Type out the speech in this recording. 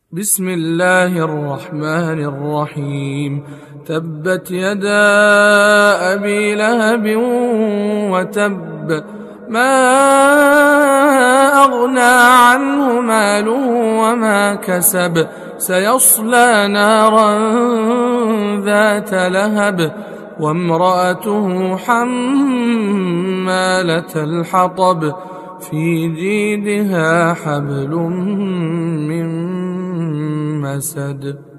بسم الله الرحمن الرحيم. تبت يدا أبي لهب وتب، ما أغنى عنه ماله وما كسب، سيصلى نارا ذات لهب وامرأته حمالة الحطب في جيدها حبل من مسد.